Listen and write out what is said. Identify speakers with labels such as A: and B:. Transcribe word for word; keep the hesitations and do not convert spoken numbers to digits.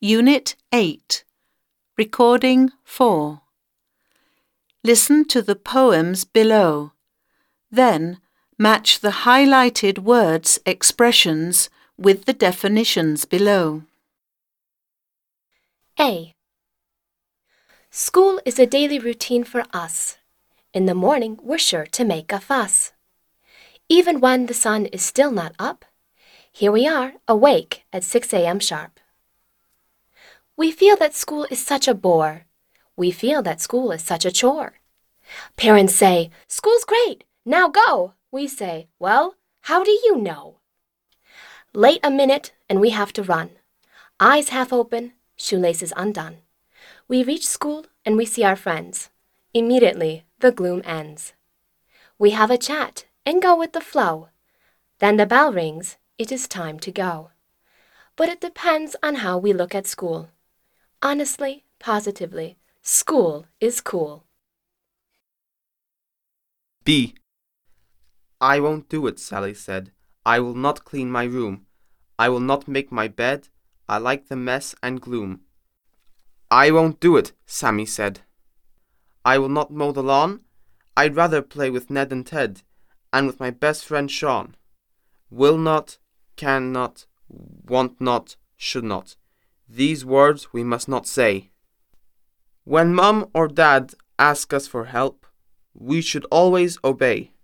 A: Unit eight, Recording four. Listen to the poems below. Then, match the highlighted words' expressions with the definitions below.
B: A. School is a daily routine for us. In the morning, we're sure to make a fuss. Even when the sun is still not up, here we are, awake at six a m sharp. We feel that school is such a bore. We feel that school is such a chore. Parents say, "School's great, now go." We say, "Well, how do you know?" Late a minute and we have to run. Eyes half open, shoelaces undone. We reach school and we see our friends. Immediately, the gloom ends. We have a chat and go with the flow. Then the bell rings, it is time to go. But it depends on how we look at school. Honestly, positively, school is cool.
C: B. I won't do it, Sally said. I will not clean my room. I will not make my bed. I like the mess and gloom. I won't do it, Sammy said. I will not mow the lawn. I'd rather play with Ned and Ted, and with my best friend Sean. Will not, can not, want not, should not. These words we must not say. When Mum or Dad ask us for help, we should always obey.